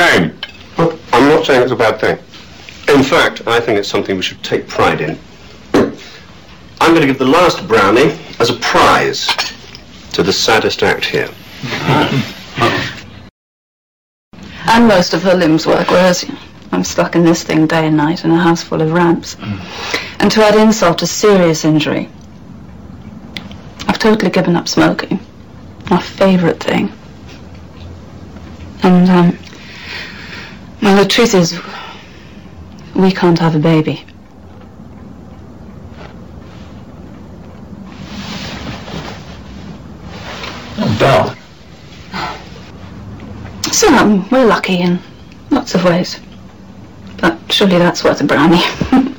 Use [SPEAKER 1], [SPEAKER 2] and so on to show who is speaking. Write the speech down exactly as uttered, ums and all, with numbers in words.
[SPEAKER 1] cocaine.
[SPEAKER 2] Well, I'm not saying it's a bad thing. In fact, I think it's something we should take pride in. I'm going to give the last brownie as a prize to the saddest act here.
[SPEAKER 3] And most of her limbs work, whereas I'm stuck in this thing day and night in a house full of ramps. Mm. And to add insult to serious injury, I've totally given up smoking. My favourite thing. And, um, well, the truth is, we can't have a baby.
[SPEAKER 1] Oh, Belle.
[SPEAKER 3] So um, we're lucky in lots of ways. But surely that's worth a brownie.